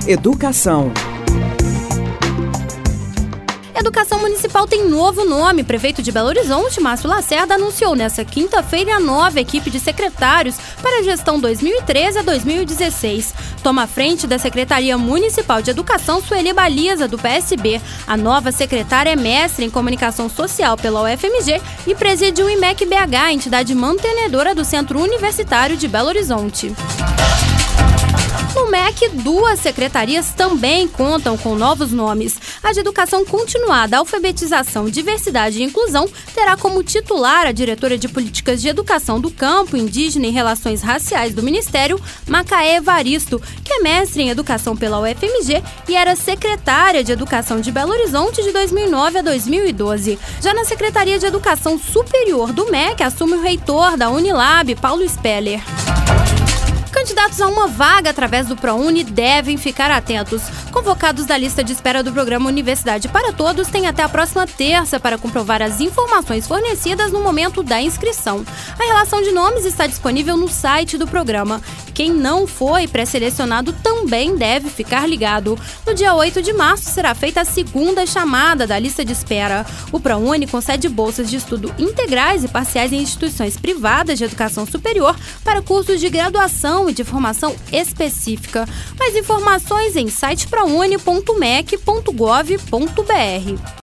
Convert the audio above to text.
Educação. Educação Municipal tem novo nome. Prefeito de Belo Horizonte, Márcio Lacerda, anunciou nesta quinta-feira a nova equipe de secretários para a gestão 2013 a 2016. Toma a frente da Secretaria Municipal de Educação Sueli Baliza, do PSB. A nova secretária é mestre em Comunicação Social pela UFMG e preside o IMEC BH, entidade mantenedora do Centro Universitário de Belo Horizonte. No MEC, duas secretarias também contam com novos nomes. A de Educação Continuada, Alfabetização, Diversidade e Inclusão terá como titular a diretora de Políticas de Educação do Campo Indígena e Relações Raciais do Ministério, Macaé Evaristo, que é mestre em Educação pela UFMG e era secretária de Educação de Belo Horizonte de 2009 a 2012. Já na Secretaria de Educação Superior do MEC, assume o reitor da Unilab, Paulo Speller. Candidatos a uma vaga através do ProUni devem ficar atentos. Convocados da lista de espera do programa Universidade para Todos têm até a próxima terça para comprovar as informações fornecidas no momento da inscrição. A relação de nomes está disponível no site do programa. Quem não foi pré-selecionado também deve ficar ligado. No dia 8 de março será feita a segunda chamada da lista de espera. O ProUni concede bolsas de estudo integrais e parciais em instituições privadas de educação superior para cursos de graduação e de formação específica. Mais informações em siteprouni.mec.gov.br.